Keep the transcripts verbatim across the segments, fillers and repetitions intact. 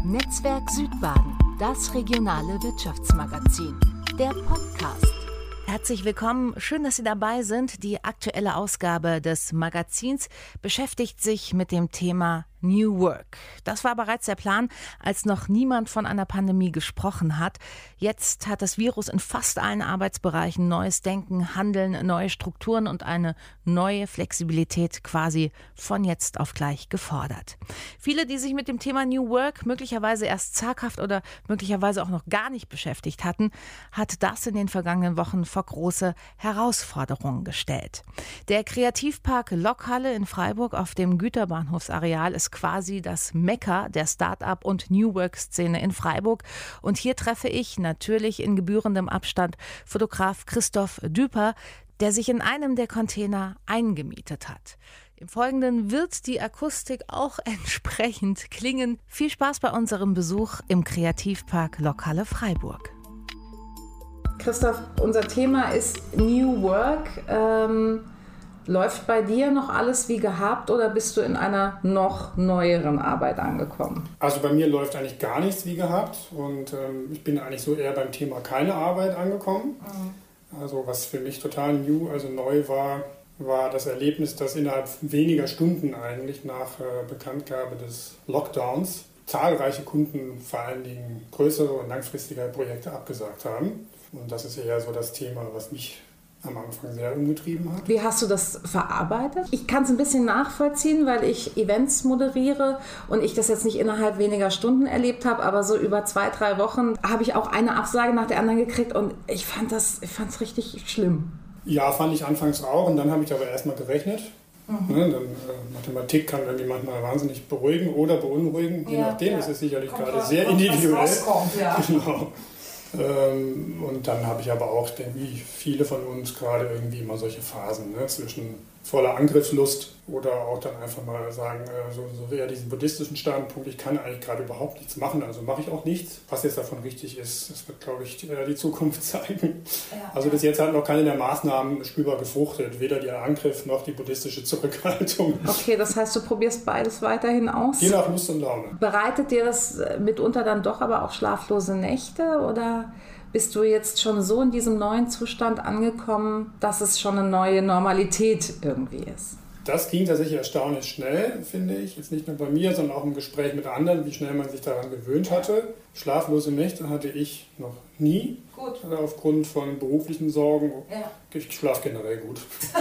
Netzwerk Südbaden, das regionale Wirtschaftsmagazin, der Podcast. Herzlich willkommen, schön, dass Sie dabei sind. Die aktuelle Ausgabe des Magazins beschäftigt sich mit dem Thema New Work. Das war bereits der Plan, als noch niemand von einer Pandemie gesprochen hat. Jetzt hat das Virus in fast allen Arbeitsbereichen neues Denken, Handeln, neue Strukturen und eine neue Flexibilität quasi von jetzt auf gleich gefordert. Viele, die sich mit dem Thema New Work möglicherweise erst zaghaft oder möglicherweise auch noch gar nicht beschäftigt hatten, hat das in den vergangenen Wochen vor große Herausforderungen gestellt. Der Kreativpark Lokhalle in Freiburg auf dem Güterbahnhofsareal ist quasi das Mekka der Start-up- und New Work-Szene in Freiburg. Und hier treffe ich natürlich in gebührendem Abstand Fotograf Christoph Düper, der sich in einem der Container eingemietet hat. Im Folgenden wird die Akustik auch entsprechend klingen. Viel Spaß bei unserem Besuch im Kreativpark Lokhalle Freiburg. Christoph, unser Thema ist New Work. Ähm Läuft bei dir noch alles wie gehabt oder bist du in einer noch neueren Arbeit angekommen? Also bei mir läuft eigentlich gar nichts wie gehabt und ähm, ich bin eigentlich so eher beim Thema keine Arbeit angekommen. Mhm. Also was für mich total new, also neu war, war das Erlebnis, dass innerhalb weniger Stunden eigentlich nach äh, Bekanntgabe des Lockdowns zahlreiche Kunden vor allen Dingen größere und langfristige Projekte abgesagt haben. Und das ist eher so das Thema, was mich am Anfang sehr umgetrieben hat. Wie hast du das verarbeitet? Ich kann es ein bisschen nachvollziehen, weil ich Events moderiere und ich das jetzt nicht innerhalb weniger Stunden erlebt habe, aber so über zwei, drei Wochen habe ich auch eine Absage nach der anderen gekriegt und ich fand das, ich fand es richtig schlimm. Ja, fand ich anfangs auch und dann habe ich aber erstmal gerechnet. Mhm. Ne, dann, äh, Mathematik kann irgendwie manchmal wahnsinnig beruhigen oder beunruhigen, je ja, nachdem, ja. Das ist sicherlich kommt gerade sehr individuell. Ja. Genau. Und dann habe ich aber auch, wie viele von uns, gerade irgendwie immer solche Phasen, ne, zwischen voller Angriffslust oder auch dann einfach mal sagen, so, so eher diesen buddhistischen Standpunkt, ich kann eigentlich gerade überhaupt nichts machen, also mache ich auch nichts. Was jetzt davon richtig ist, das wird, glaube ich, die Zukunft zeigen. Ja, also bis jetzt hat noch keine der Maßnahmen spürbar gefruchtet, weder der Angriff noch die buddhistische Zurückhaltung. Okay, das heißt, du probierst beides weiterhin aus? Je nach Lust und Laune. Bereitet dir das mitunter dann doch aber auch schlaflose Nächte oder bist du jetzt schon so in diesem neuen Zustand angekommen, dass es schon eine neue Normalität irgendwie ist? Das ging tatsächlich erstaunlich schnell, finde ich. Jetzt nicht nur bei mir, sondern auch im Gespräch mit anderen, wie schnell man sich daran gewöhnt hatte. Schlaflose Nächte hatte ich noch nie. Gut. Aufgrund von beruflichen Sorgen. Ja. Ich schlafe generell gut.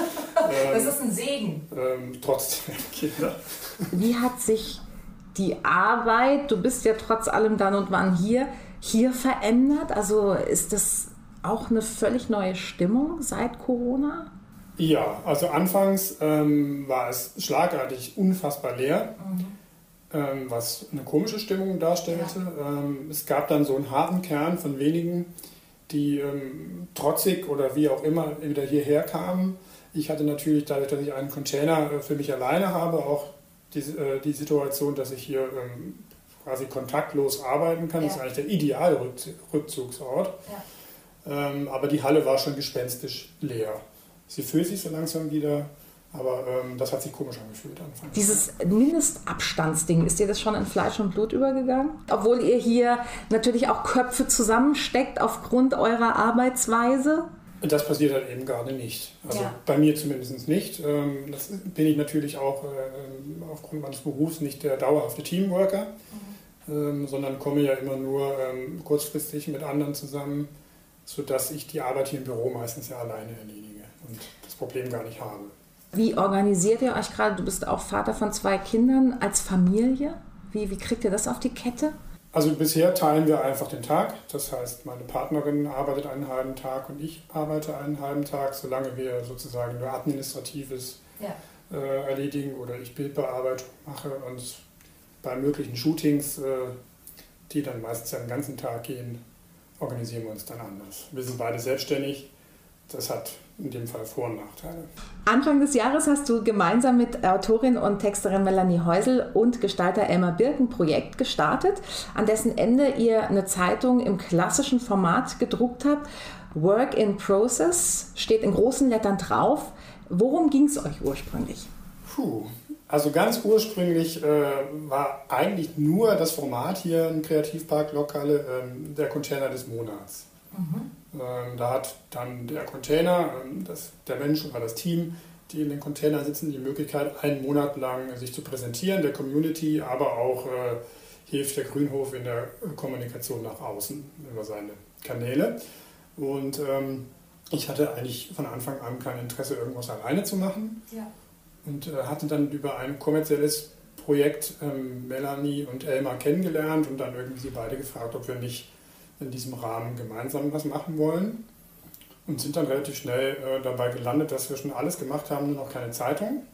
Das ist ein Segen. Ähm, trotzdem, Kinder. Wie hat sich die Arbeit, du bist ja trotz allem dann und wann hier, hier verändert? Also ist das auch eine völlig neue Stimmung seit Corona? Ja, also anfangs ähm, war es schlagartig unfassbar leer, mhm. ähm, was eine komische Stimmung darstellte. Ja. Ähm, es gab dann so einen harten Kern von wenigen, die ähm, trotzig oder wie auch immer wieder hierher kamen. Ich hatte natürlich, dadurch, dass ich einen Container äh, für mich alleine habe, auch die, äh, die Situation, dass ich hier ähm, quasi kontaktlos arbeiten kann. Ja. Das ist eigentlich der ideale Rückzugsort. Ja. Ähm, aber die Halle war schon gespenstisch leer. Sie fühlt sich so langsam wieder, aber ähm, das hat sich komisch angefühlt. Anfangs. Dieses Mindestabstandsding, ist dir das schon in Fleisch und Blut übergegangen? Obwohl ihr hier natürlich auch Köpfe zusammensteckt aufgrund eurer Arbeitsweise? Das passiert halt eben gerade nicht. Also ja. Bei mir zumindest nicht. Ähm, das bin ich natürlich auch äh, aufgrund meines Berufs nicht der dauerhafte Teamworker, mhm. ähm, sondern komme ja immer nur ähm, kurzfristig mit anderen zusammen, sodass ich die Arbeit hier im Büro meistens ja alleine erledige und das Problem gar nicht habe. Wie organisiert ihr euch gerade? Du bist auch Vater von zwei Kindern als Familie. Wie, wie kriegt ihr das auf die Kette? Also bisher teilen wir einfach den Tag. Das heißt, meine Partnerin arbeitet einen halben Tag und ich arbeite einen halben Tag, solange wir sozusagen nur Administratives ja. äh, erledigen oder ich Bildbearbeitung mache. Und bei möglichen Shootings, äh, die dann meistens ja den ganzen Tag gehen, organisieren wir uns dann anders. Wir sind beide selbstständig. Das hat in dem Fall Vor- und Nachteile. Anfang des Jahres hast du gemeinsam mit Autorin und Texterin Melanie Häusl und Gestalter Elmar Birk ein Projekt gestartet, an dessen Ende ihr eine Zeitung im klassischen Format gedruckt habt. Work in Process steht in großen Lettern drauf. Worum ging es euch ursprünglich? Puh, Also ganz ursprünglich äh, war eigentlich nur das Format hier im Kreativpark Lokhalle ähm, der Container des Monats. Mhm. Ähm, da hat dann der Container, ähm, das, der Mensch oder das Team, die in den Containern sitzen, die Möglichkeit, einen Monat lang sich zu präsentieren, der Community, aber auch äh, hilft der Grünhof in der Kommunikation nach außen über seine Kanäle. Und ähm, ich hatte eigentlich von Anfang an kein Interesse, irgendwas alleine zu machen. Ja. Und äh, hatte dann über ein kommerzielles Projekt ähm, Melanie und Elmar kennengelernt und dann irgendwie sie beide gefragt, ob wir nicht in diesem Rahmen gemeinsam was machen wollen. Und sind dann relativ schnell äh, dabei gelandet, dass wir schon alles gemacht haben, nur noch keine Zeitung.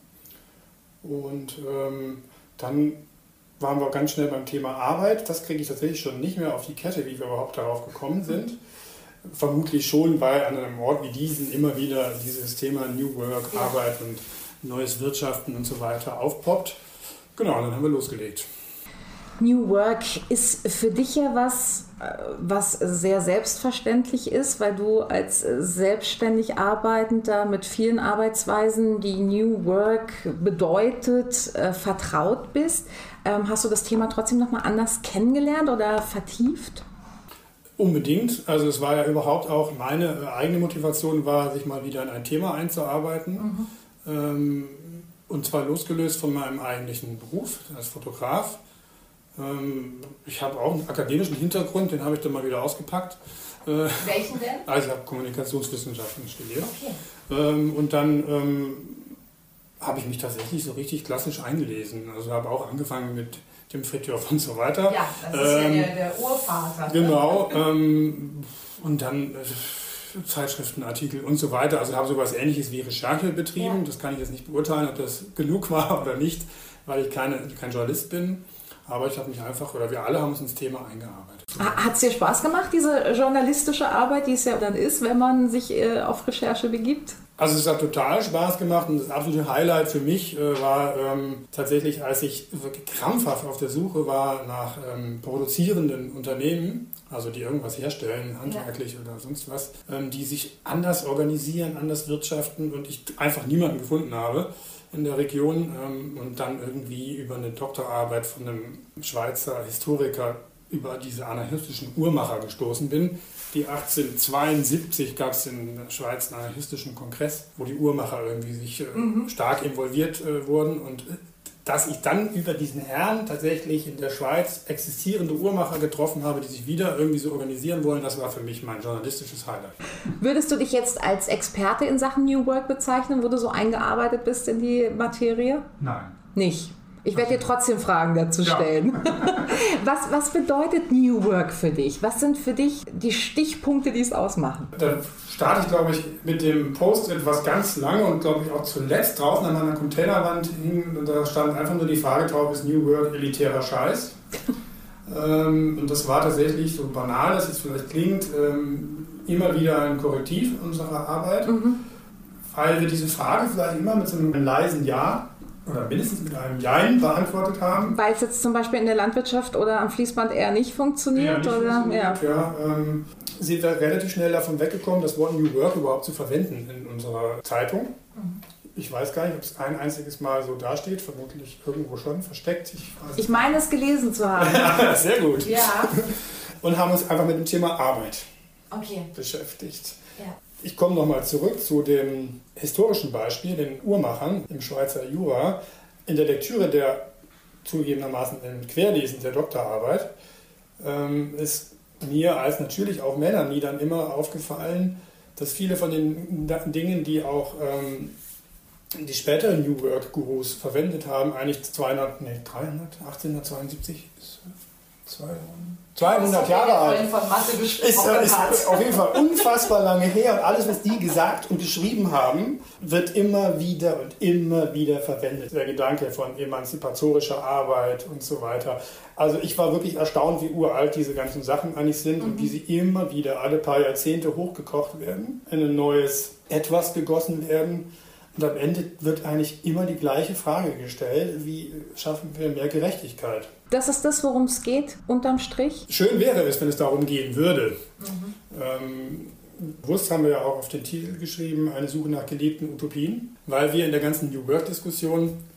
Und ähm, dann waren wir ganz schnell beim Thema Arbeit. Das kriege ich tatsächlich schon nicht mehr auf die Kette, wie wir überhaupt darauf gekommen sind. Vermutlich schon, weil an einem Ort wie diesen immer wieder dieses Thema New Work, ja. Arbeit und neues Wirtschaften und so weiter aufpoppt. Genau, und dann haben wir losgelegt. New Work ist für dich ja was, was sehr selbstverständlich ist, weil du als selbstständig Arbeitender mit vielen Arbeitsweisen, die New Work bedeutet, äh, vertraut bist. Ähm, hast du das Thema trotzdem nochmal anders kennengelernt oder vertieft? Unbedingt. Also es war ja überhaupt auch meine eigene Motivation, war, sich mal wieder in ein Thema einzuarbeiten. Mhm. Ähm, und zwar losgelöst von meinem eigentlichen Beruf als Fotograf. Ich habe auch einen akademischen Hintergrund, den habe ich dann mal wieder ausgepackt. Welchen denn? Also ich habe Kommunikationswissenschaften studiert. Okay. Und dann ähm, habe ich mich tatsächlich so richtig klassisch eingelesen. Also habe auch angefangen mit dem Fritjof und so weiter. Ja, das ist ähm, ja der, der Urvater. Genau. Ähm, und dann äh, Zeitschriftenartikel und so weiter. Also habe sowas Ähnliches wie Recherche betrieben. Ja. Das kann ich jetzt nicht beurteilen, ob das genug war oder nicht, weil ich keine, kein Journalist bin. Aber ich habe mich einfach, oder wir alle haben uns ins Thema eingearbeitet. Hat es dir Spaß gemacht, diese journalistische Arbeit, die es ja dann ist, wenn man sich äh, auf Recherche begibt? Also es hat total Spaß gemacht und das absolute Highlight für mich äh, war ähm, tatsächlich, als ich wirklich krampfhaft auf der Suche war nach ähm, produzierenden Unternehmen, also die irgendwas herstellen, handwerklich ja. oder sonst was, ähm, die sich anders organisieren, anders wirtschaften und ich einfach niemanden gefunden habe in der Region ähm, und dann irgendwie über eine Doktorarbeit von einem Schweizer Historiker über diese anarchistischen Uhrmacher gestoßen bin. Die achtzehnhundertzweiundsiebzig gab es in der Schweiz einen anarchistischen Kongress, wo die Uhrmacher irgendwie sich äh, mhm. stark involviert äh, wurden und äh, dass ich dann über diesen Herrn tatsächlich in der Schweiz existierende Uhrmacher getroffen habe, die sich wieder irgendwie so organisieren wollen, das war für mich mein journalistisches Highlight. Würdest du dich jetzt als Experte in Sachen New Work bezeichnen, wo du so eingearbeitet bist in die Materie? Nein. Nicht? Ich werde dir trotzdem Fragen dazu stellen. Ja. was, was bedeutet New Work für dich? Was sind für dich die Stichpunkte, die es ausmachen? Da starte ich, glaube ich, mit dem Post-it, was ganz lange und, glaube ich, auch zuletzt draußen an meiner Containerwand hing. Und da stand einfach nur die Frage drauf, ist New Work elitärer Scheiß? ähm, und das war tatsächlich, so banal dass es vielleicht klingt, ähm, immer wieder ein Korrektiv unserer Arbeit. Mhm. Weil wir diese Frage vielleicht immer mit so einem leisen Ja oder mindestens mit einem Jein beantwortet haben. Weil es jetzt zum Beispiel in der Landwirtschaft oder am Fließband eher nicht funktioniert? Eher nicht oder? funktioniert, ja. ja ähm, sind wir relativ schnell davon weggekommen, das Wort New Work überhaupt zu verwenden in unserer Zeitung. Mhm. Ich weiß gar nicht, ob es ein einziges Mal so dasteht, vermutlich irgendwo schon versteckt. Ich, weiß ich meine es gelesen zu haben. Ja, sehr gut. Ja. Und haben uns einfach mit dem Thema Arbeit okay. beschäftigt. Ja. Ich komme nochmal zurück zu dem historischen Beispiel, den Uhrmachern im Schweizer Jura. In der Lektüre der zugegebenermaßen im Querlesen der Doktorarbeit ähm, ist mir als natürlich auch Melanie dann immer aufgefallen, dass viele von den Dingen, die auch ähm, die späteren New Work Gurus verwendet haben, eigentlich zweihundert, nee, dreihundert, achtzehnhundertzweiundsiebzig ist zweihundert Jahre alt. Ist, ist auf jeden Fall unfassbar lange her und alles, was die gesagt und geschrieben haben, wird immer wieder und immer wieder verwendet. Der Gedanke von emanzipatorischer Arbeit und so weiter. Also ich war wirklich erstaunt, wie uralt diese ganzen Sachen eigentlich sind mhm. und wie sie immer wieder alle paar Jahrzehnte hochgekocht werden, in ein neues Etwas gegossen werden. Und am Ende wird eigentlich immer die gleiche Frage gestellt, wie schaffen wir mehr Gerechtigkeit? Das ist das, worum es geht, unterm Strich? Schön wäre es, wenn es darum gehen würde. Mhm. Ähm, bewusst haben wir ja auch auf den Titel geschrieben, eine Suche nach gelebten Utopien, weil wir in der ganzen New Work-Diskussion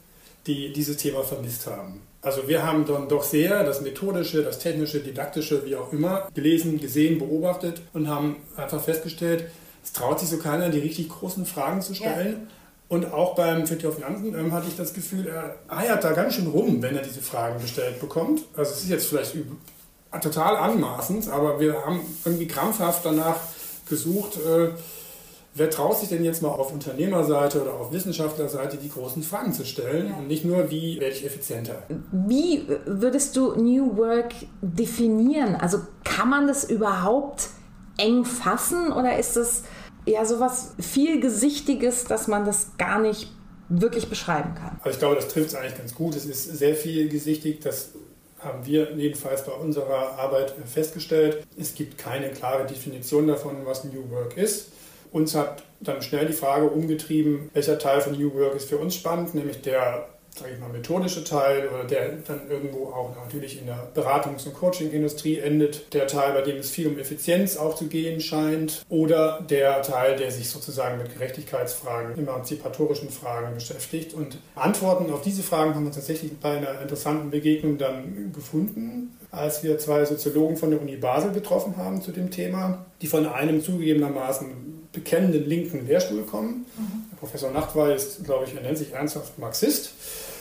die dieses Thema vermisst haben. Also wir haben dann doch sehr das Methodische, das Technische, Didaktische, wie auch immer, gelesen, gesehen, beobachtet und haben einfach festgestellt, es traut sich so keiner, die richtig großen Fragen zu stellen. Ja. Und auch beim Fritjof Nansen ähm, hatte ich das Gefühl, er eiert da ganz schön rum, wenn er diese Fragen gestellt bekommt. Also es ist jetzt vielleicht total anmaßend, aber wir haben irgendwie krampfhaft danach gesucht, äh, wer traut sich denn jetzt mal auf Unternehmerseite oder auf Wissenschaftlerseite die großen Fragen zu stellen, ja, und nicht nur, wie werde ich effizienter? Wie würdest du New Work definieren? Also kann man das überhaupt eng fassen oder ist das ja sowas vielgesichtiges, dass man das gar nicht wirklich beschreiben kann? Also ich glaube, das trifft es eigentlich ganz gut. Es ist sehr vielgesichtig, das haben wir jedenfalls bei unserer Arbeit festgestellt. Es gibt keine klare Definition davon, was New Work ist. Uns hat dann schnell die Frage umgetrieben, welcher Teil von New Work ist für uns spannend, nämlich der, sage ich mal, methodische Teil oder der dann irgendwo auch natürlich in der Beratungs- und Coaching-Industrie endet, der Teil, bei dem es viel um Effizienz auch zu gehen scheint, oder der Teil, der sich sozusagen mit Gerechtigkeitsfragen, emanzipatorischen Fragen beschäftigt. Und Antworten auf diese Fragen haben wir tatsächlich bei einer interessanten Begegnung dann gefunden, als wir zwei Soziologen von der Uni Basel getroffen haben zu dem Thema, die von einem zugegebenermaßen bekennenden linken Lehrstuhl kommen. Mhm. Professor Nachtwey ist, glaube ich, er nennt sich ernsthaft Marxist.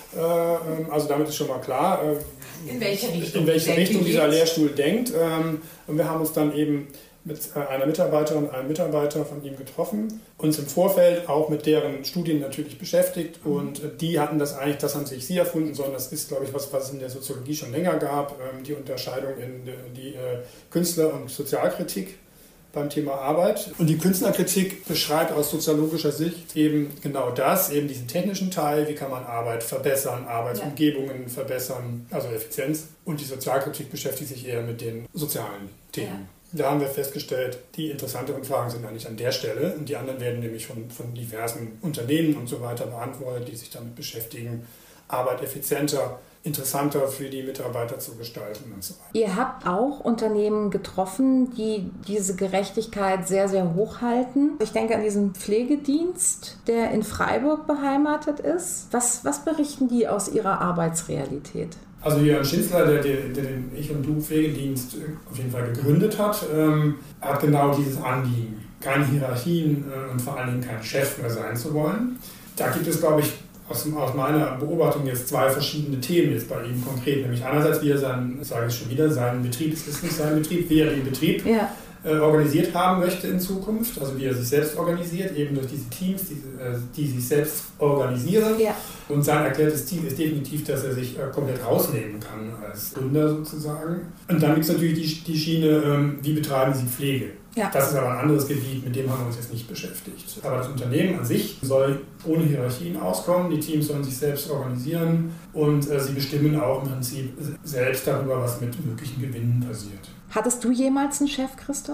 Also damit ist schon mal klar, in welche Richtung, in welche Richtung dieser Lehrstuhl denkt. Und wir haben uns dann eben mit einer Mitarbeiterin und einem Mitarbeiter von ihm getroffen, uns im Vorfeld auch mit deren Studien natürlich beschäftigt, und die hatten das eigentlich, das haben sich sie erfunden, sondern das ist, glaube ich, was, was es in der Soziologie schon länger gab, die Unterscheidung in die Künstler- und Sozialkritik beim Thema Arbeit. Und die Künstlerkritik beschreibt aus soziologischer Sicht eben genau das, eben diesen technischen Teil, wie kann man Arbeit verbessern, Arbeitsumgebungen verbessern, also Effizienz. Und die Sozialkritik beschäftigt sich eher mit den sozialen Themen. Ja. Da haben wir festgestellt, die interessanteren Fragen sind eigentlich an der Stelle, und die anderen werden nämlich von, von diversen Unternehmen und so weiter beantwortet, die sich damit beschäftigen, Arbeit effizienter, interessanter für die Mitarbeiter zu gestalten und so weiter. Ihr habt auch Unternehmen getroffen, die diese Gerechtigkeit sehr, sehr hoch halten. Ich denke an diesen Pflegedienst, der in Freiburg beheimatet ist. Was, was berichten die aus ihrer Arbeitsrealität? Also Jörn Schinzler, der, der, der den Ich- und Du-Pflegedienst auf jeden Fall gegründet hat, ähm, hat genau dieses Anliegen, keine Hierarchien äh, und vor allen Dingen kein Chef mehr sein zu wollen. Da gibt es, glaube ich, aus, aus meiner Beobachtung jetzt zwei verschiedene Themen jetzt bei ihm konkret. Nämlich einerseits, wie er seinen, sage ich schon wieder, seinen Betrieb, es ist nicht sein Betrieb, wie er den Betrieb ja. äh, organisiert haben möchte in Zukunft. Also wie er sich selbst organisiert, eben durch diese Teams, die, äh, die sich selbst organisieren. Ja. Und sein erklärtes Ziel ist definitiv, dass er sich äh, komplett rausnehmen kann als Gründer sozusagen. Und dann gibt es natürlich die, die Schiene, ähm, wie betreiben Sie Pflege? Ja. Das ist aber ein anderes Gebiet, mit dem haben wir uns jetzt nicht beschäftigt. Aber das Unternehmen an sich soll ohne Hierarchien auskommen, die Teams sollen sich selbst organisieren und äh, sie bestimmen auch im Prinzip selbst darüber, was mit möglichen Gewinnen passiert. Hattest du jemals einen Chef, Christoph?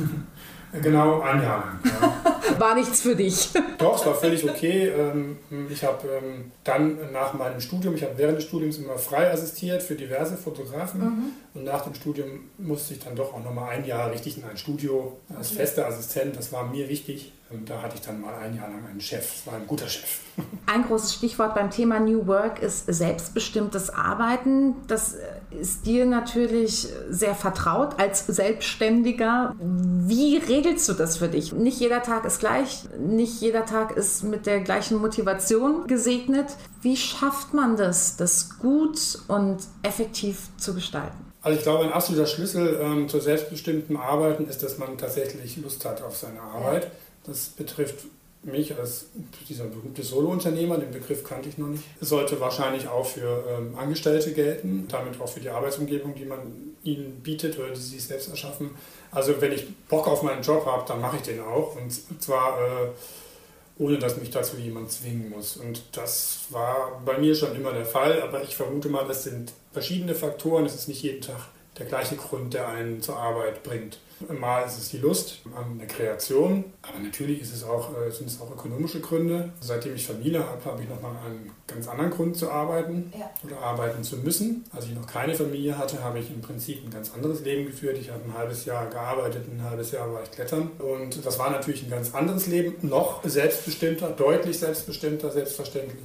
Genau, ein Jahr lang. Ja. War nichts für dich? Doch, es war völlig okay. Ich habe dann nach meinem Studium, ich habe während des Studiums immer frei assistiert für diverse Fotografen. Mhm. Und nach dem Studium musste ich dann doch auch nochmal ein Jahr richtig in ein Studio als okay. fester Assistent. Das war mir wichtig. Und da hatte ich dann mal ein Jahr lang einen Chef. Das war ein guter Chef. Ein großes Stichwort beim Thema New Work ist selbstbestimmtes Arbeiten. Das ist dir natürlich sehr vertraut als Selbstständiger. Wie regelst du das für dich? Nicht jeder Tag ist gleich, nicht jeder Tag ist mit der gleichen Motivation gesegnet. Wie schafft man das, das gut und effektiv zu gestalten? Also ich glaube, ein absoluter Schlüssel ähm, zur selbstbestimmten Arbeiten ist, dass man tatsächlich Lust hat auf seine Arbeit. Ja. Das betrifft mich als dieser berühmte Solo-Unternehmer, den Begriff kannte ich noch nicht. Es sollte wahrscheinlich auch für ähm, Angestellte gelten, damit auch für die Arbeitsumgebung, die man ihnen bietet oder die sie sich selbst erschaffen. Also wenn ich Bock auf meinen Job habe, dann mache ich den auch, und zwar äh, ohne dass mich dazu jemand zwingen muss. Und das war bei mir schon immer der Fall, aber ich vermute mal, das sind verschiedene Faktoren. Es ist nicht jeden Tag der gleiche Grund, der einen zur Arbeit bringt. Mal ist es die Lust an der Kreation, aber natürlich ist es auch, sind es auch ökonomische Gründe. Seitdem ich Familie habe, habe ich nochmal einen ganz anderen Grund zu arbeiten ja. oder arbeiten zu müssen. Als ich noch keine Familie hatte, habe ich im Prinzip ein ganz anderes Leben geführt. Ich habe ein halbes Jahr gearbeitet, ein halbes Jahr war ich klettern. Und das war natürlich ein ganz anderes Leben, noch selbstbestimmter, deutlich selbstbestimmter, selbstverständlich.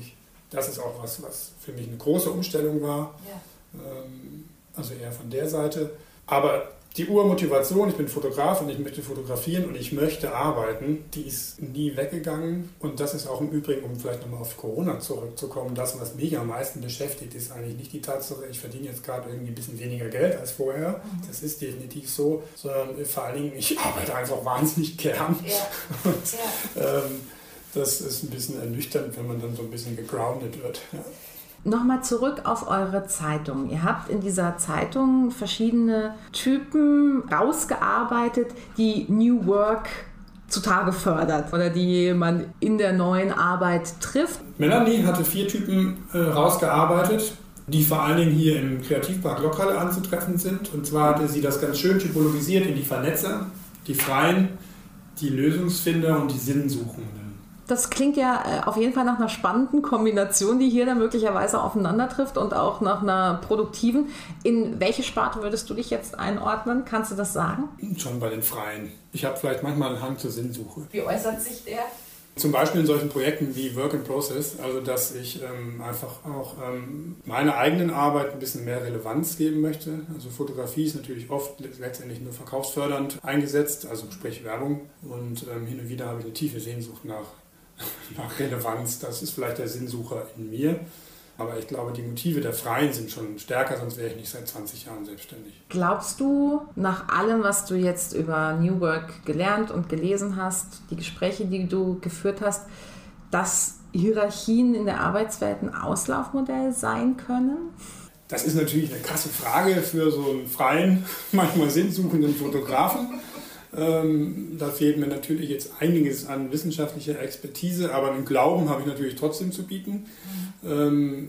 Das ist auch was, was für mich eine große Umstellung war. Ja. Ähm, also eher von der Seite. Aber die Urmotivation, ich bin Fotograf und ich möchte fotografieren und ich möchte arbeiten, die ist nie weggegangen. Und das ist auch im Übrigen, um vielleicht nochmal auf Corona zurückzukommen, das, was mich am meisten beschäftigt, ist eigentlich nicht die Tatsache, ich verdiene jetzt gerade irgendwie ein bisschen weniger Geld als vorher. Mhm. Das ist definitiv so, sondern vor allen Dingen, ich arbeite einfach wahnsinnig gern. Ja. Und, ja. Ähm, das ist ein bisschen ernüchternd, wenn man dann so ein bisschen gegroundet wird. Ja. Nochmal zurück auf eure Zeitung. Ihr habt in dieser Zeitung verschiedene Typen rausgearbeitet, die New Work zutage fördert oder die man in der neuen Arbeit trifft. Melanie hatte vier Typen äh, rausgearbeitet, die vor allen Dingen hier im Kreativpark Lokhalle anzutreffen sind. Und zwar hatte sie das ganz schön typologisiert in die Vernetzer, die Freien, die Lösungsfinder und die Sinnsuchenden. Das klingt ja auf jeden Fall nach einer spannenden Kombination, die hier dann möglicherweise aufeinander trifft und auch nach einer produktiven. In welche Sparte würdest du dich jetzt einordnen? Kannst du das sagen? Schon bei den Freien. Ich habe vielleicht manchmal einen Hang zur Sinnsuche. Wie äußert sich der? Zum Beispiel in solchen Projekten wie Work in Process, also dass ich ähm, einfach auch ähm, meiner eigenen Arbeit ein bisschen mehr Relevanz geben möchte. Also Fotografie ist natürlich oft letztendlich nur verkaufsfördernd eingesetzt, also sprich Werbung. Und ähm, hin und wieder habe ich eine tiefe Sehnsucht nach nach Relevanz. Das ist vielleicht der Sinnsucher in mir. Aber ich glaube, die Motive der Freien sind schon stärker, sonst wäre ich nicht seit zwanzig Jahren selbstständig. Glaubst du, nach allem, was du jetzt über New Work gelernt und gelesen hast, die Gespräche, die du geführt hast, dass Hierarchien in der Arbeitswelt ein Auslaufmodell sein können? Das ist natürlich eine krasse Frage für so einen freien, manchmal sinnsuchenden Fotografen. Ähm, da fehlt mir natürlich jetzt einiges an wissenschaftlicher Expertise, aber einen Glauben habe ich natürlich trotzdem zu bieten. Mhm. Ähm,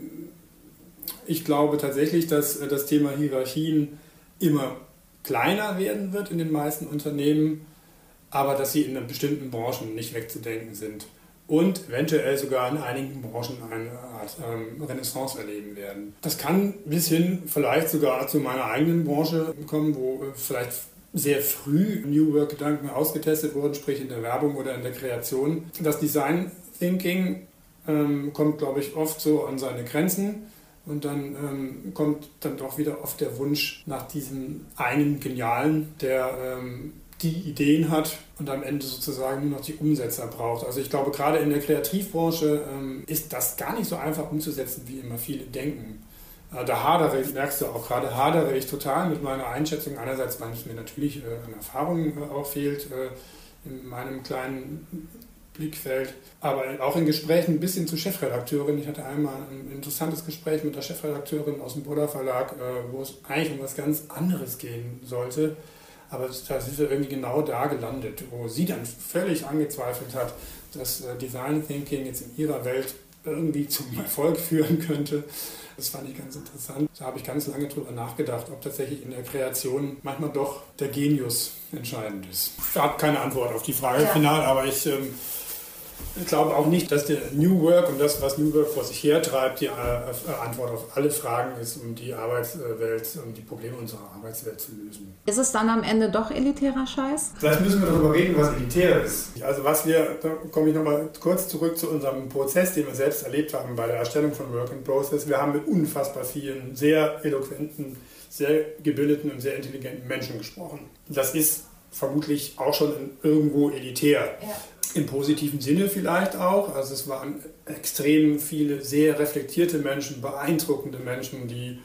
ich glaube tatsächlich, dass das Thema Hierarchien immer kleiner werden wird in den meisten Unternehmen, aber dass sie in bestimmten Branchen nicht wegzudenken sind und eventuell sogar in einigen Branchen eine Art ähm, Renaissance erleben werden. Das kann bis hin vielleicht sogar zu meiner eigenen Branche kommen, wo äh, vielleicht sehr früh New Work-Gedanken ausgetestet wurden, sprich in der Werbung oder in der Kreation. Das Design Thinking ähm, kommt, glaube ich, oft so an seine Grenzen und dann ähm, kommt dann doch wieder oft der Wunsch nach diesem einen Genialen, der ähm, die Ideen hat und am Ende sozusagen nur noch die Umsetzer braucht. Also ich glaube, gerade in der Kreativbranche ähm, ist das gar nicht so einfach umzusetzen, wie immer viele denken. Da hadere ich, merkst du auch gerade, hadere ich total mit meiner Einschätzung. Einerseits, weil es mir natürlich äh, an Erfahrung äh, auch fehlt äh, in meinem kleinen Blickfeld, aber auch in Gesprächen bis hin zur Chefredakteurin. Ich hatte einmal ein interessantes Gespräch mit der Chefredakteurin aus dem Buddha Verlag, äh, wo es eigentlich um was ganz anderes gehen sollte. Aber da sind wir irgendwie genau da gelandet, wo sie dann völlig angezweifelt hat, dass äh, Design Thinking jetzt in ihrer Welt irgendwie zum Erfolg führen könnte. Das fand ich ganz interessant. Da habe ich ganz lange drüber nachgedacht, ob tatsächlich in der Kreation manchmal doch der Genius entscheidend ist. Ich habe keine Antwort auf die Frage ja. final, aber ich, ähm, ich glaube auch nicht, dass der New Work und das, was New Work vor sich hertreibt, die äh, Antwort auf alle Fragen ist, um die Arbeitswelt, um die Probleme unserer Arbeitswelt zu lösen. Ist es dann am Ende doch elitärer Scheiß? Vielleicht müssen wir darüber reden, was elitär ist. Also was wir, da komme ich nochmal kurz zurück zu unserem Prozess, den wir selbst erlebt haben bei der Erstellung von Work in Process. Wir haben mit unfassbar vielen, sehr eloquenten, sehr gebildeten und sehr intelligenten Menschen gesprochen. Das ist vermutlich auch schon irgendwo elitär. Ja. Im positiven Sinne vielleicht auch. Also es waren extrem viele sehr reflektierte Menschen, beeindruckende Menschen, die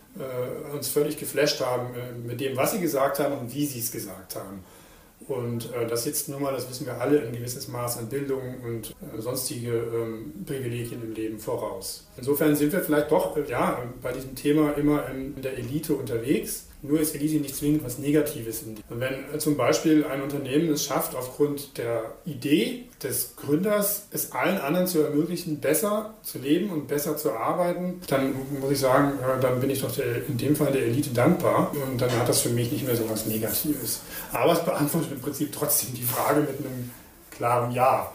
äh, uns völlig geflasht haben äh, mit dem, was sie gesagt haben und wie sie es gesagt haben. Und äh, das setzt nun mal, das wissen wir alle, ein gewisses Maß an Bildung und äh, sonstige ähm, Privilegien im Leben voraus. Insofern sind wir vielleicht doch äh, ja, bei diesem Thema immer in, in der Elite unterwegs. Nur ist Elite nicht zwingend was Negatives. Und wenn äh, zum Beispiel ein Unternehmen es schafft, aufgrund der Idee des Gründers es allen anderen zu ermöglichen, besser zu leben und besser zu arbeiten, dann muss ich sagen, äh, dann bin ich doch der, in dem Fall der Elite dankbar. Und dann hat das für mich nicht mehr so was Negatives. Aber es beantwortet im Prinzip trotzdem die Frage mit einem klaren Ja.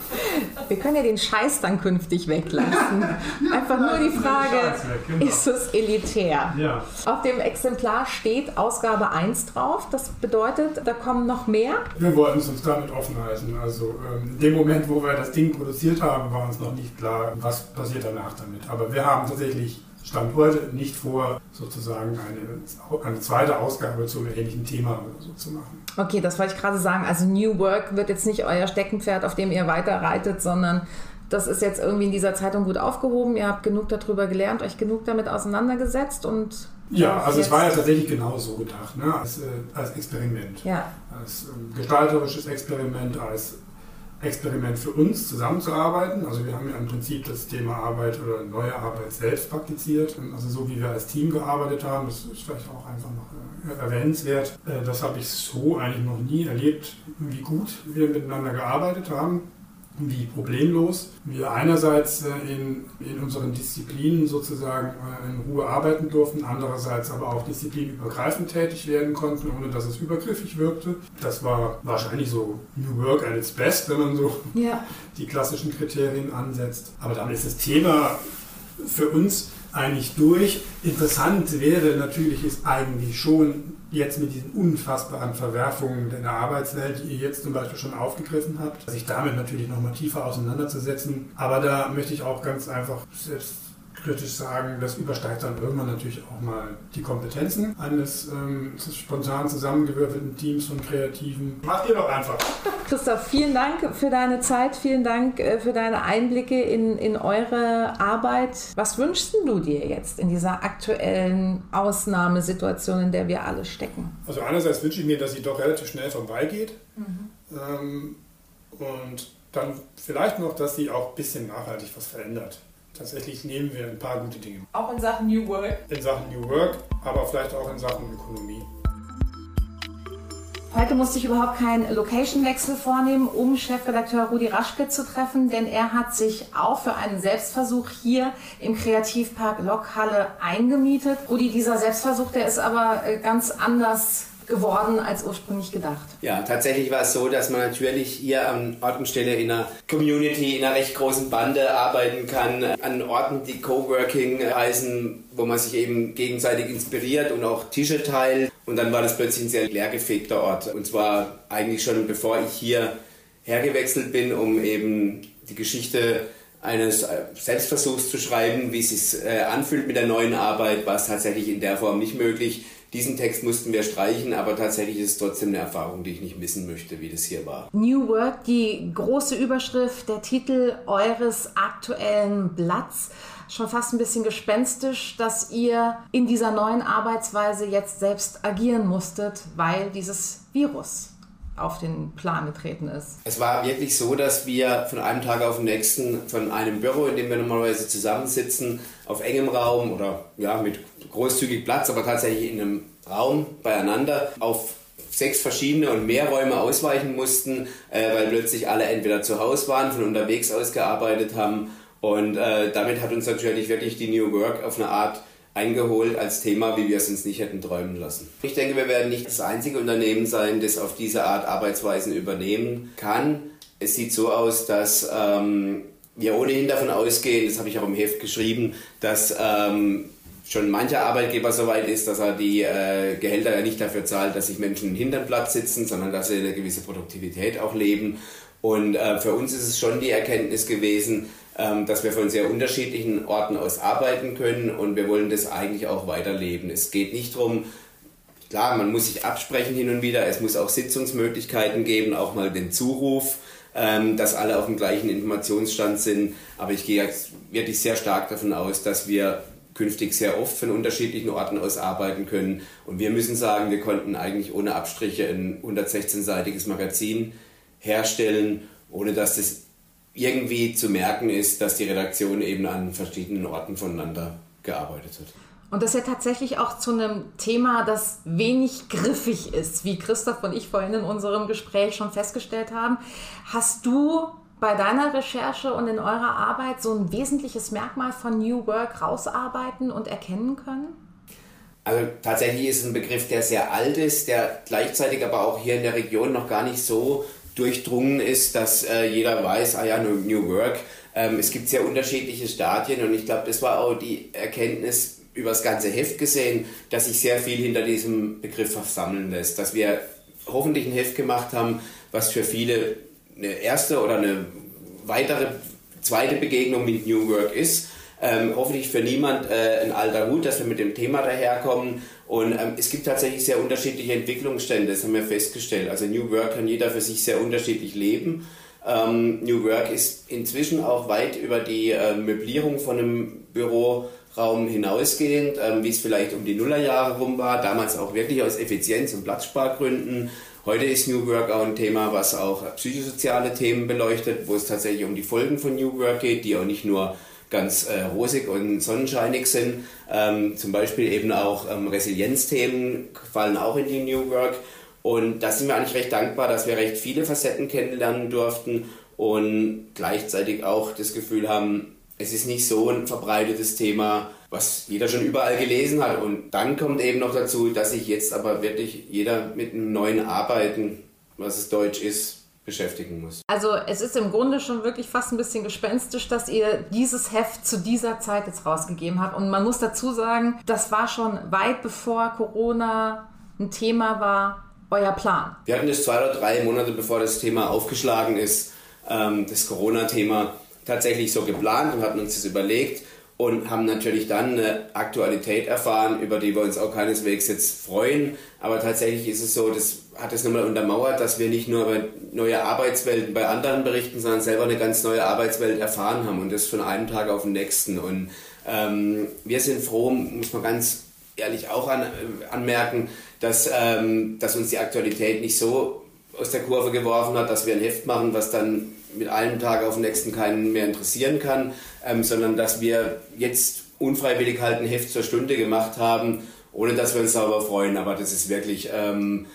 Wir können ja den Scheiß dann künftig weglassen. Einfach nur die Frage, genau. Ist es elitär? Ja. Auf dem Exemplar steht Ausgabe eins drauf. Das bedeutet, da kommen noch mehr? Wir wollten es uns damit offen halten. Also ähm, in dem Moment, wo wir das Ding produziert haben, war uns noch nicht klar, was passiert danach damit. Aber wir haben tatsächlich Stand heute nicht vor, sozusagen eine, eine zweite Ausgabe zu einem ähnlichen Thema oder so zu machen. Okay, das wollte ich gerade sagen. Also New Work wird jetzt nicht euer Steckenpferd, auf dem ihr weiter reitet, sondern das ist jetzt irgendwie in dieser Zeitung gut aufgehoben. Ihr habt genug darüber gelernt, euch genug damit auseinandergesetzt und... Ja, also es war ja tatsächlich genau so gedacht, ne? als, äh, als Experiment. Ja. Als ähm, gestalterisches Experiment, als Experiment für uns zusammenzuarbeiten. Also wir haben ja im Prinzip das Thema Arbeit oder neue Arbeit selbst praktiziert. Also so wie wir als Team gearbeitet haben, das ist vielleicht auch einfach noch äh, erwähnenswert. Äh, das habe ich so eigentlich noch nie erlebt, wie gut wir miteinander gearbeitet haben. Wie problemlos wir einerseits in, in unseren Disziplinen sozusagen in Ruhe arbeiten durften, andererseits aber auch disziplinübergreifend tätig werden konnten, ohne dass es übergriffig wirkte. Das war wahrscheinlich so New Work at its best, wenn man so ja. die klassischen Kriterien ansetzt. Aber damit ist das Thema für uns eigentlich durch. Interessant wäre natürlich ist eigentlich schon jetzt mit diesen unfassbaren Verwerfungen in der Arbeitswelt, die ihr jetzt zum Beispiel schon aufgegriffen habt, sich damit natürlich noch mal tiefer auseinanderzusetzen. Aber da möchte ich auch ganz einfach selbstkritisch sagen, das übersteigt dann irgendwann natürlich auch mal die Kompetenzen eines ähm, spontan zusammengewürfelten Teams von Kreativen. Macht ihr doch einfach. Christoph, vielen Dank für deine Zeit, vielen Dank für deine Einblicke in, in eure Arbeit. Was wünschst du dir jetzt in dieser aktuellen Ausnahmesituation, in der wir alle stecken? Also einerseits wünsche ich mir, dass sie doch relativ schnell vorbeigeht. Mhm. Ähm, und dann vielleicht noch, dass sie auch ein bisschen nachhaltig was verändert. Tatsächlich nehmen wir ein paar gute Dinge. Auch in Sachen New Work? In Sachen New Work, aber vielleicht auch in Sachen Ökonomie. Heute musste ich überhaupt keinen Location-Wechsel vornehmen, um Chefredakteur Rudi Raschke zu treffen, denn er hat sich auch für einen Selbstversuch hier im Kreativpark Lokhalle eingemietet. Rudi, dieser Selbstversuch, der ist aber ganz anders geworden als ursprünglich gedacht. Ja, tatsächlich war es so, dass man natürlich hier an Ort und Stelle in einer Community, in einer recht großen Bande arbeiten kann, an Orten, die Coworking heißen, wo man sich eben gegenseitig inspiriert und auch Tische teilt. Und dann war das plötzlich ein sehr leergefegter Ort. Und zwar eigentlich schon bevor ich hier hergewechselt bin, um eben die Geschichte eines Selbstversuchs zu schreiben, wie es sich äh, anfühlt mit der neuen Arbeit, war es tatsächlich in der Form nicht möglich. Diesen Text mussten wir streichen, aber tatsächlich ist es trotzdem eine Erfahrung, die ich nicht missen möchte, wie das hier war. New Work, die große Überschrift, der Titel eures aktuellen Blatts. Schon fast ein bisschen gespenstisch, dass ihr in dieser neuen Arbeitsweise jetzt selbst agieren musstet, weil dieses Virus auf den Plan getreten ist. Es war wirklich so, dass wir von einem Tag auf den nächsten von einem Büro, in dem wir normalerweise zusammensitzen, auf engem Raum oder ja mit großzügig Platz, aber tatsächlich in einem Raum beieinander, auf sechs verschiedene und mehr Räume ausweichen mussten, äh, weil plötzlich alle entweder zu Hause waren, von unterwegs aus gearbeitet haben und äh, damit hat uns natürlich wirklich die New Work auf eine Art eingeholt als Thema, wie wir es uns nicht hätten träumen lassen. Ich denke, wir werden nicht das einzige Unternehmen sein, das auf diese Art Arbeitsweisen übernehmen kann. Es sieht so aus, dass ähm, wir ohnehin davon ausgehen, das habe ich auch im Heft geschrieben, dass ähm, schon mancher Arbeitgeber so weit ist, dass er die äh, Gehälter ja nicht dafür zahlt, dass sich Menschen hinterm Platz sitzen, sondern dass sie eine gewisse Produktivität auch leben. Und äh, für uns ist es schon die Erkenntnis gewesen, ähm, dass wir von sehr unterschiedlichen Orten aus arbeiten können und wir wollen das eigentlich auch weiterleben. Es geht nicht darum, klar, man muss sich absprechen hin und wieder, es muss auch Sitzungsmöglichkeiten geben, auch mal den Zuruf, ähm, dass alle auf dem gleichen Informationsstand sind. Aber ich gehe jetzt wirklich sehr stark davon aus, dass wir künftig sehr oft von unterschiedlichen Orten aus arbeiten können. Und wir müssen sagen, wir konnten eigentlich ohne Abstriche ein hundertsechzehn-seitiges Magazin herstellen, ohne dass das irgendwie zu merken ist, dass die Redaktion eben an verschiedenen Orten voneinander gearbeitet hat. Und das ja tatsächlich auch zu einem Thema, das wenig griffig ist, wie Christoph und ich vorhin in unserem Gespräch schon festgestellt haben. Hast du bei deiner Recherche und in eurer Arbeit so ein wesentliches Merkmal von New Work rausarbeiten und erkennen können? Also tatsächlich ist es ein Begriff, der sehr alt ist, der gleichzeitig aber auch hier in der Region noch gar nicht so durchdrungen ist, dass äh, jeder weiß, ah ja, New Work. Ähm, es gibt sehr unterschiedliche Stadien und ich glaube, das war auch die Erkenntnis über das ganze Heft gesehen, dass sich sehr viel hinter diesem Begriff versammeln lässt. Dass wir hoffentlich ein Heft gemacht haben, was für viele eine erste oder eine weitere, zweite Begegnung mit New Work ist. Ähm, hoffentlich für niemand äh, ein alter Hut, dass wir mit dem Thema daherkommen. Und ähm, es gibt tatsächlich sehr unterschiedliche Entwicklungsstände, das haben wir festgestellt. Also New Work kann jeder für sich sehr unterschiedlich leben. Ähm, New Work ist inzwischen auch weit über die äh, Möblierung von einem Büroraum hinausgehend, ähm, wie es vielleicht um die Nullerjahre rum war, damals auch wirklich aus Effizienz- und Platzspargründen. Heute ist New Work auch ein Thema, was auch psychosoziale Themen beleuchtet, wo es tatsächlich um die Folgen von New Work geht, die auch nicht nur ganz äh, rosig und sonnenscheinig sind. Ähm, zum Beispiel eben auch ähm, Resilienzthemen fallen auch in die New Work. Und da sind wir eigentlich recht dankbar, dass wir recht viele Facetten kennenlernen durften und gleichzeitig auch das Gefühl haben, es ist nicht so ein verbreitetes Thema, was jeder schon überall gelesen hat. Und dann kommt eben noch dazu, dass sich jetzt aber wirklich jeder mit einem neuen Arbeiten, was es Deutsch ist, beschäftigen muss. Also es ist im Grunde schon wirklich fast ein bisschen gespenstisch, dass ihr dieses Heft zu dieser Zeit jetzt rausgegeben habt. Und man muss dazu sagen, das war schon weit bevor Corona ein Thema war, euer Plan. Wir hatten das zwei oder drei Monate bevor das Thema aufgeschlagen ist, ähm, das Corona-Thema tatsächlich so geplant und hatten uns das überlegt und haben natürlich dann eine Aktualität erfahren, über die wir uns auch keineswegs jetzt freuen. Aber tatsächlich ist es so, das hat es nochmal untermauert, dass wir nicht nur über neue Arbeitswelten bei anderen berichten, sondern selber eine ganz neue Arbeitswelt erfahren haben und das von einem Tag auf den nächsten. Und ähm, wir sind froh, muss man ganz ehrlich auch an, äh, anmerken, dass, ähm, dass uns die Aktualität nicht so aus der Kurve geworfen hat, dass wir ein Heft machen, was dann mit einem Tag auf den nächsten keinen mehr interessieren kann, ähm, sondern dass wir jetzt unfreiwillig halt ein Heft zur Stunde gemacht haben, ohne dass wir uns darüber freuen. Aber das ist wirklich ähm,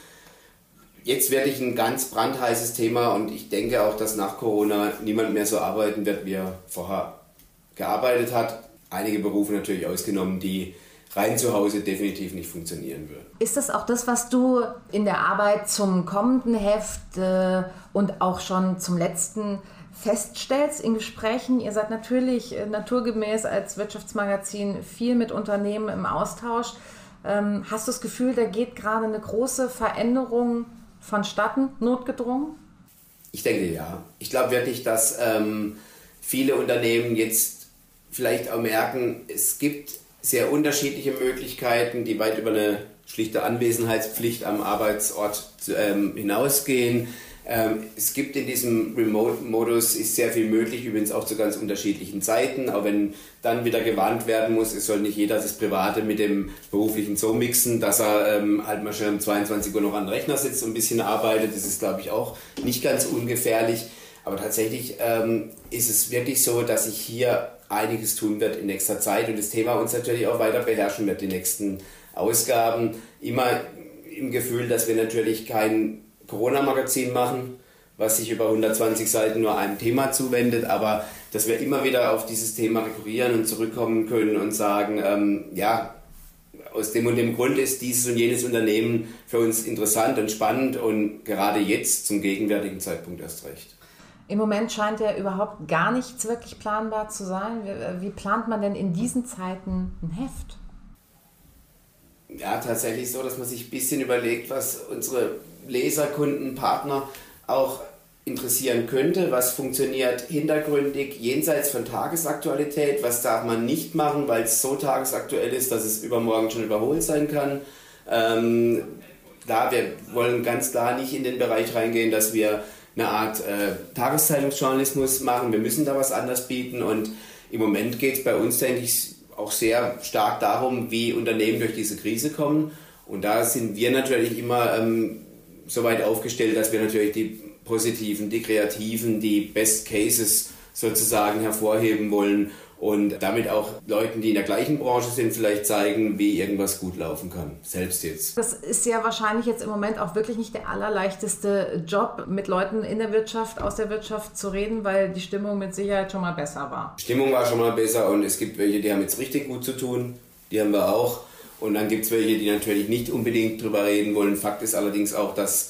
jetzt wirklich ein ganz brandheißes Thema und ich denke auch, dass nach Corona niemand mehr so arbeiten wird, wie er vorher gearbeitet hat. Einige Berufe natürlich ausgenommen, die rein zu Hause definitiv nicht funktionieren würden. Ist das auch das, was du in der Arbeit zum kommenden Heft äh, und auch schon zum letzten feststellst in Gesprächen? Ihr seid natürlich äh, naturgemäß als Wirtschaftsmagazin viel mit Unternehmen im Austausch. Ähm, hast du das Gefühl, da geht gerade eine große Veränderung vonstatten, notgedrungen? Ich denke ja. Ich glaube wirklich, dass ähm, viele Unternehmen jetzt vielleicht auch merken, es gibt sehr unterschiedliche Möglichkeiten, die weit über eine schlichte Anwesenheitspflicht am Arbeitsort ähm, hinausgehen. Ähm, es gibt in diesem Remote-Modus ist sehr viel möglich, übrigens auch zu ganz unterschiedlichen Zeiten, auch wenn dann wieder gewarnt werden muss, es soll nicht jeder das Private mit dem Beruflichen so mixen, dass er ähm, halt mal schon um zweiundzwanzig Uhr noch an den Rechner sitzt und ein bisschen arbeitet. Das ist, glaube ich, auch nicht ganz ungefährlich. Aber tatsächlich ähm, ist es wirklich so, dass sich hier einiges tun wird in nächster Zeit und das Thema uns natürlich auch weiter beherrschen wird, die nächsten Ausgaben. Immer im Gefühl, dass wir natürlich kein Corona-Magazin machen, was sich über hundertzwanzig Seiten nur einem Thema zuwendet, aber dass wir immer wieder auf dieses Thema rekurrieren und zurückkommen können und sagen, ähm, ja, aus dem und dem Grund ist dieses und jenes Unternehmen für uns interessant und spannend und gerade jetzt zum gegenwärtigen Zeitpunkt erst recht. Im Moment scheint ja überhaupt gar nichts wirklich planbar zu sein. Wie, wie plant man denn in diesen Zeiten ein Heft? Ja, tatsächlich so, dass man sich ein bisschen überlegt, was unsere Leser, Kunden, Partner auch interessieren könnte. Was funktioniert hintergründig, jenseits von Tagesaktualität? Was darf man nicht machen, weil es so tagesaktuell ist, dass es übermorgen schon überholt sein kann? Ähm, klar, wir wollen ganz klar nicht in den Bereich reingehen, dass wir eine Art äh, Tageszeitungsjournalismus machen. Wir müssen da was anderes bieten und im Moment geht es bei uns, denke ich, auch sehr stark darum, wie Unternehmen durch diese Krise kommen. Und da sind wir natürlich immer ähm, so weit aufgestellt, dass wir natürlich die positiven, die kreativen, die Best Cases sozusagen hervorheben wollen und damit auch Leuten, die in der gleichen Branche sind, vielleicht zeigen, wie irgendwas gut laufen kann, selbst jetzt. Das ist ja wahrscheinlich jetzt im Moment auch wirklich nicht der allerleichteste Job, mit Leuten in der Wirtschaft, aus der Wirtschaft zu reden, weil die Stimmung mit Sicherheit schon mal besser war. Die Stimmung war schon mal besser und es gibt welche, die haben jetzt richtig gut zu tun, die haben wir auch. Und dann gibt es welche, die natürlich nicht unbedingt drüber reden wollen. Fakt ist allerdings auch, dass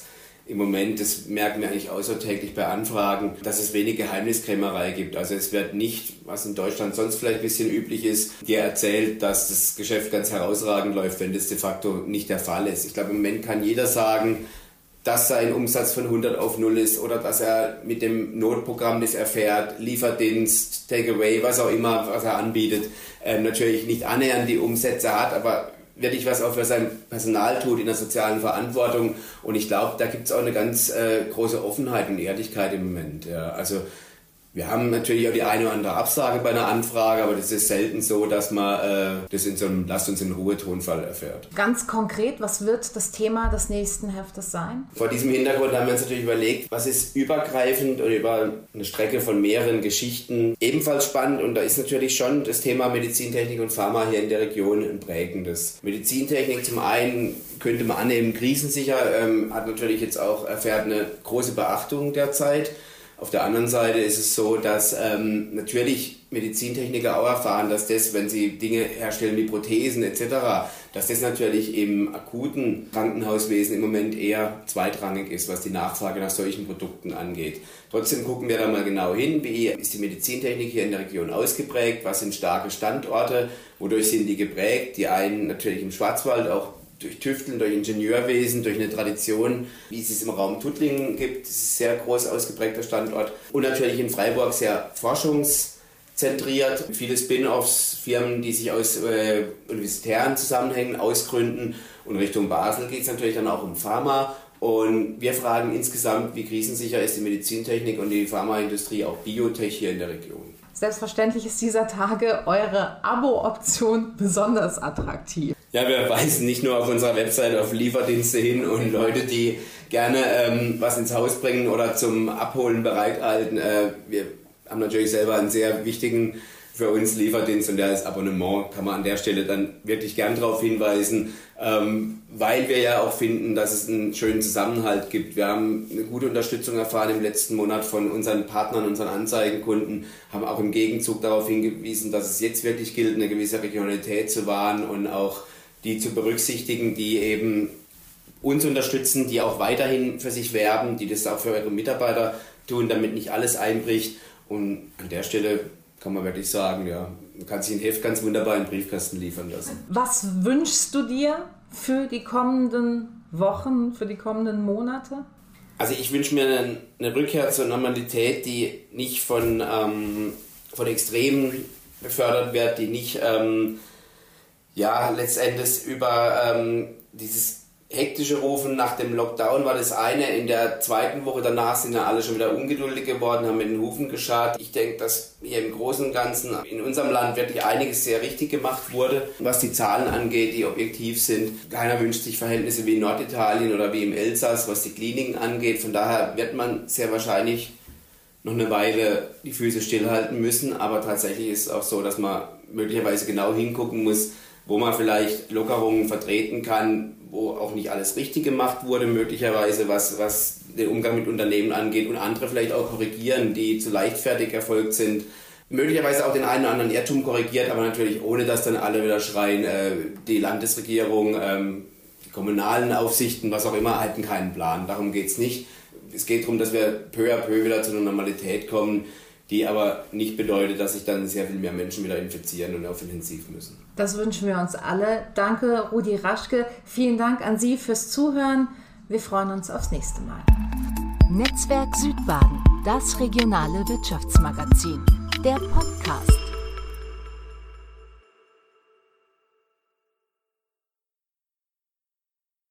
im Moment, das merken wir eigentlich auch so täglich bei Anfragen, dass es wenig Geheimniskrämerei gibt. Also es wird nicht, was in Deutschland sonst vielleicht ein bisschen üblich ist, dir erzählt, dass das Geschäft ganz herausragend läuft, wenn das de facto nicht der Fall ist. Ich glaube, im Moment kann jeder sagen, dass sein Umsatz von hundert auf null ist oder dass er mit dem Notprogramm, das er fährt, Lieferdienst, Takeaway, was auch immer, was er anbietet, äh, natürlich nicht annähernd die Umsätze hat, aber wirklich was auch für sein Personal tut in der sozialen Verantwortung. Und ich glaube, da gibt es auch eine ganz äh, große Offenheit und Ehrlichkeit im Moment. Ja. Also wir haben natürlich auch die eine oder andere Absage bei einer Anfrage, aber das ist selten so, dass man äh, das in so einem Lasst uns in Ruhe Tonfall erfährt. Ganz konkret, was wird das Thema des nächsten Heftes sein? Vor diesem Hintergrund haben wir uns natürlich überlegt, was ist übergreifend und über eine Strecke von mehreren Geschichten ebenfalls spannend. Und da ist natürlich schon das Thema Medizintechnik und Pharma hier in der Region ein prägendes. Medizintechnik zum einen könnte man annehmen, krisensicher, ähm, hat natürlich jetzt auch erfährt eine große Beachtung derzeit. Auf der anderen Seite ist es so, dass ähm, natürlich Medizintechniker auch erfahren, dass das, wenn sie Dinge herstellen wie Prothesen et cetera, dass das natürlich im akuten Krankenhauswesen im Moment eher zweitrangig ist, was die Nachfrage nach solchen Produkten angeht. Trotzdem gucken wir da mal genau hin, wie ist die Medizintechnik hier in der Region ausgeprägt, was sind starke Standorte, wodurch sind die geprägt, die einen natürlich im Schwarzwald auch durch Tüfteln, durch Ingenieurwesen, durch eine Tradition, wie es es im Raum Tuttlingen gibt. Das ist ein sehr groß ausgeprägter Standort. Und natürlich in Freiburg sehr forschungszentriert. Viele Spin-offs, Firmen, die sich aus äh, universitären Zusammenhängen ausgründen. Und Richtung Basel geht es natürlich dann auch um Pharma. Und wir fragen insgesamt, wie krisensicher ist die Medizintechnik und die Pharmaindustrie, auch Biotech hier in der Region. Selbstverständlich ist dieser Tage eure Abo-Option besonders attraktiv. Ja, wir weisen nicht nur auf unserer Website auf Lieferdienste hin und Leute, die gerne ähm, was ins Haus bringen oder zum Abholen bereithalten. Äh, wir haben natürlich selber einen sehr wichtigen für uns Lieferdienst und der ist Abonnement, kann man an der Stelle dann wirklich gern darauf hinweisen, ähm, weil wir ja auch finden, dass es einen schönen Zusammenhalt gibt. Wir haben eine gute Unterstützung erfahren im letzten Monat von unseren Partnern, unseren Anzeigenkunden, haben auch im Gegenzug darauf hingewiesen, dass es jetzt wirklich gilt, eine gewisse Regionalität zu wahren und auch die zu berücksichtigen, die eben uns unterstützen, die auch weiterhin für sich werben, die das auch für ihre Mitarbeiter tun, damit nicht alles einbricht. Und an der Stelle kann man wirklich sagen, ja, man kann sich ein Heft ganz wunderbar in den Briefkasten liefern lassen. Was wünschst du dir für die kommenden Wochen, für die kommenden Monate? Also ich wünsche mir eine, eine Rückkehr zur Normalität, die nicht von, ähm, von Extremen befördert wird, die nicht ähm, ja, letztendlich über ähm, dieses hektische Rufen nach dem Lockdown war das eine. In der zweiten Woche danach sind ja alle schon wieder ungeduldig geworden, haben mit den Hufen geschart. Ich denke, dass hier im Großen und Ganzen in unserem Land wirklich einiges sehr richtig gemacht wurde, was die Zahlen angeht, die objektiv sind. Keiner wünscht sich Verhältnisse wie in Norditalien oder wie im Elsass, was die Kliniken angeht. Von daher wird man sehr wahrscheinlich noch eine Weile die Füße stillhalten müssen. Aber tatsächlich ist es auch so, dass man möglicherweise genau hingucken muss, wo man vielleicht Lockerungen vertreten kann, wo auch nicht alles richtig gemacht wurde, möglicherweise was, was den Umgang mit Unternehmen angeht und andere vielleicht auch korrigieren, die zu leichtfertig erfolgt sind. Möglicherweise auch den einen oder anderen Irrtum korrigiert, aber natürlich ohne, dass dann alle wieder schreien, äh, die Landesregierung, ähm, die kommunalen Aufsichten, was auch immer, halten keinen Plan. Darum geht es nicht. Es geht darum, dass wir peu à peu wieder zu einer Normalität kommen, die aber nicht bedeutet, dass sich dann sehr viel mehr Menschen wieder infizieren und auf Intensiv müssen. Das wünschen wir uns alle. Danke, Rudi Raschke. Vielen Dank an Sie fürs Zuhören. Wir freuen uns aufs nächste Mal. Netzwerk Südbaden, das regionale Wirtschaftsmagazin, der Podcast.